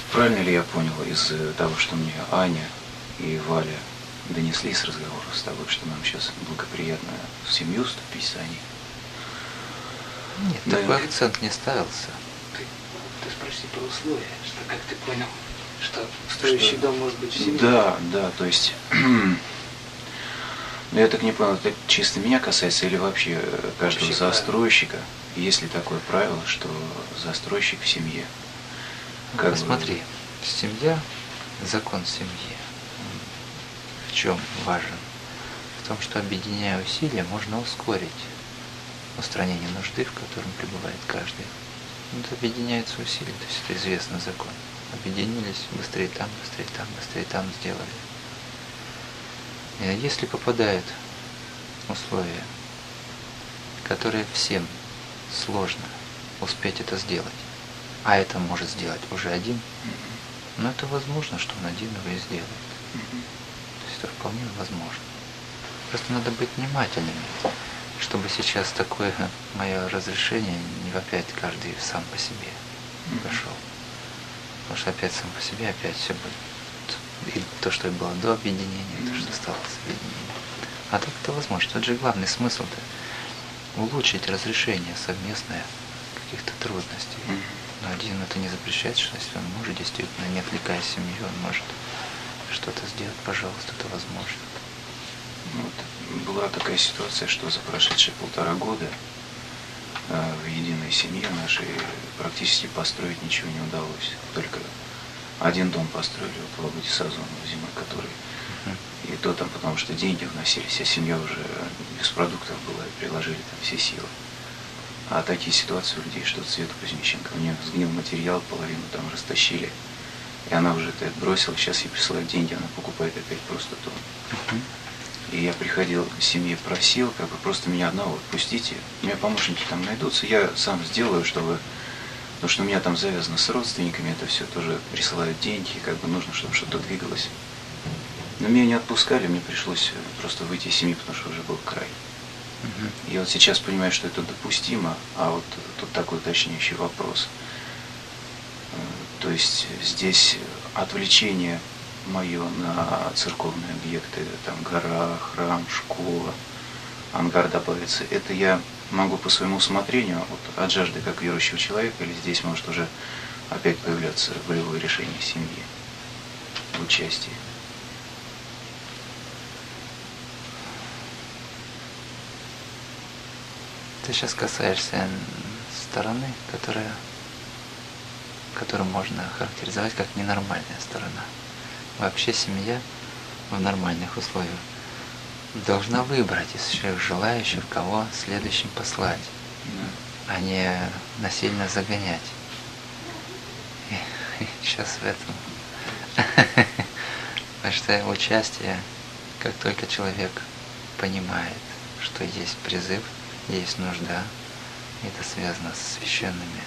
правильно ли я понял из того, что мне Аня и Валя донесли с разговора с тобой, что нам сейчас благоприятно в семью вступить с Аней? Нет, такой акцент не ставился. Ты спроси про условия, что как ты понял, что стоящий дом может быть в семье? Да, то есть, я так не понял, это чисто меня касается или вообще каждого Вообще застройщика? Есть ли такое правило, что застройщик в семье? Как посмотри, семья, закон семьи. В чем важен? В том, что объединяя усилия, можно ускорить устранение нужды, в котором пребывает каждый. Вот объединяются усилия, то есть это известный закон. Объединились, быстрее там сделали. И если попадают условия, которые всем сложно успеть это сделать, а это может сделать уже один, но это возможно, что он один его и сделает. То есть это вполне возможно. Просто надо быть внимательными, чтобы сейчас такое мое разрешение не опять каждый сам по себе пошел. Потому что опять сам по себе опять все будет. И то, что было до объединения, и то, что стало с объединением. А так это возможно. Тот же главный смысл-то улучшить разрешение совместное каких-то трудностей. Но один это не запрещает, что если он может действительно, не отвлекая семью, он может что-то сделать, пожалуйста, это возможно. Вот, была такая ситуация, что за прошедшие 1,5 года в единой семье нашей практически построить ничего не удалось. Только один дом построили вот в Лабуде Сазонова зимой, который... И то там, потому что деньги вносились, а семья уже без продуктов была, и приложили там все силы. А такие ситуации у людей, что Света Кузьмиченко, у нее сгнил материал, половину там растащили, и она уже это бросила, сейчас ей присылают деньги, она покупает опять просто дом. И я приходил к семье, просил, как бы просто меня одного отпустите, у меня помощники там найдутся, я сам сделаю, чтобы... Потому что у меня там завязано с родственниками, это все тоже присылают деньги, и как бы нужно, чтобы что-то двигалось. Но меня не отпускали, мне пришлось просто выйти из семьи, потому что уже был край. И вот сейчас понимаю, что это допустимо, а вот тут такой уточняющий вопрос. То есть здесь отвлечение мое на церковные объекты, там гора, храм, школа, ангар добавится, это я могу по своему усмотрению, вот, от жажды как верующего человека, или здесь может уже опять появляться волевое решение семьи в участии? Ты сейчас касаешься стороны, которую можно характеризовать как ненормальная сторона. Вообще семья в нормальных условиях должна выбрать из всех желающих, кого следующим послать, а не насильно загонять. И сейчас в этом. Потому что участие, как только человек понимает, что есть призыв, есть нужда, это связано с священными,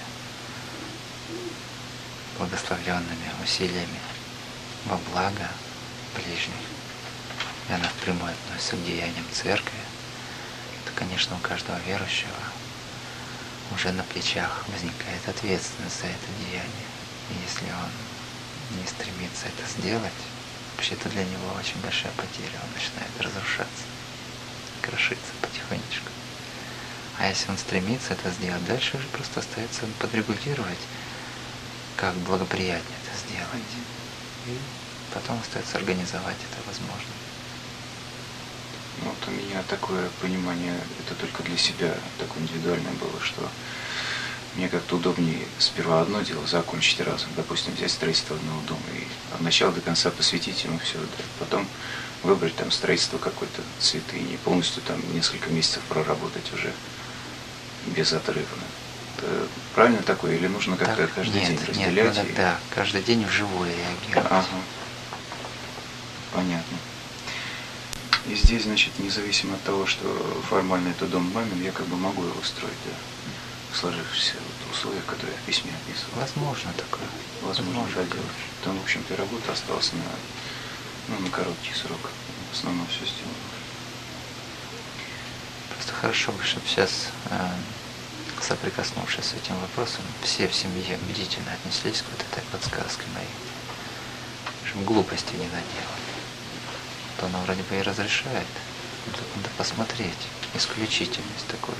благословленными усилиями во благо ближних, и она впрямую относится к деяниям церкви, то, конечно, у каждого верующего уже на плечах возникает ответственность за это деяние. И если он не стремится это сделать, вообще-то для него очень большая потеря, он начинает разрушаться, крошиться потихонечку. А если он стремится это сделать, дальше уже просто остается подрегулировать, как благоприятнее это сделать. И потом остается организовать это возможно. Вот у меня такое понимание, это только для себя такое индивидуальное было, что мне как-то удобнее сперва одно дело закончить разом, допустим, взять строительство одного дома и от начала до конца посвятить ему все, да, потом выбрать там строительство какой-то цветы, и не полностью там несколько месяцев проработать уже безотрывно. Это правильно такое? Или нужно как-то каждый день разделять? Нет, да, каждый день вживую реагировать. Ага. Понятно. И здесь, значит, независимо от того, что формально это дом мамин, я как бы могу его строить, да, в сложившихся вот условиях, которые я в письме описывал. Возможно такое. Возможно, да, делать. Там, в общем-то, работа осталась на короткий срок. В основном все сделано. Просто хорошо бы, чтобы сейчас соприкоснувшись с этим вопросом, все в семье бдительно отнеслись к вот этой подсказке моей, чтобы глупости не наделать. То она вроде бы и разрешает, но тут надо посмотреть исключительность такую,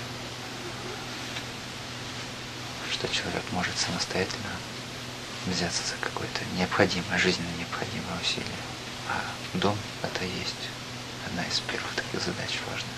что человек может самостоятельно взяться за какое-то необходимое, жизненно необходимое усилие. А дом – это есть одна из первых таких задач важных.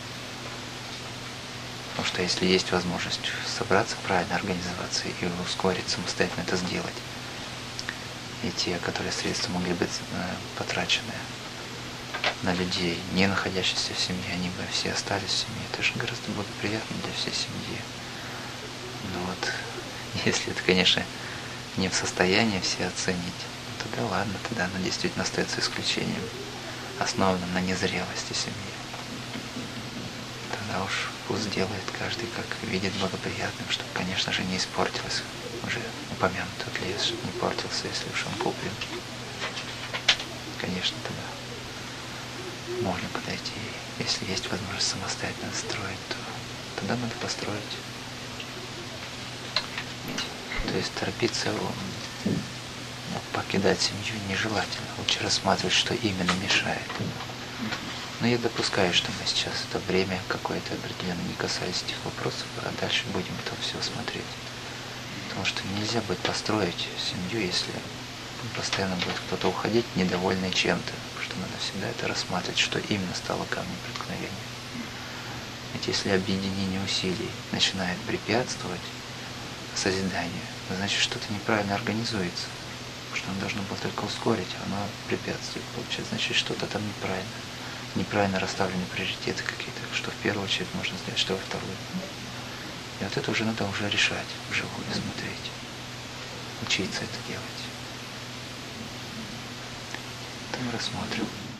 Потому что если есть возможность собраться, правильно организоваться и ускорить, самостоятельно это сделать, и те, которые средства могли быть потрачены на людей, не находящихся в семье, они бы все остались в семье, это же гораздо благоприятно для всей семьи. Но вот если это, конечно, не в состоянии все оценить, тогда ладно, тогда оно действительно остается исключением, основанным на незрелости семьи. Тогда уж пусть делает каждый, как видит благоприятным, чтобы, конечно же, не испортилось уже упомянутый лес, чтобы не портился, если уж он куплен. Конечно, тогда можно подойти. Если есть возможность самостоятельно строить, то тогда надо построить. То есть торопиться, покидать семью нежелательно. Лучше рассматривать, что именно мешает. Но я допускаю, что мы сейчас это время какое-то определенно не касались этих вопросов, а дальше будем это все смотреть. Потому что нельзя будет построить семью, если постоянно будет кто-то уходить, недовольный чем-то. Потому что надо всегда это рассматривать, что именно стало камнем преткновения. Ведь если объединение усилий начинает препятствовать созиданию, значит, что-то неправильно организуется. Потому что оно должно было только ускорить, а оно препятствует. Получается, значит, что-то там неправильно. Неправильно расставлены приоритеты какие-то, что в первую очередь можно сделать, что во вторую. И вот это уже надо уже решать, вживую смотреть, учиться это делать. Это мы рассмотрим.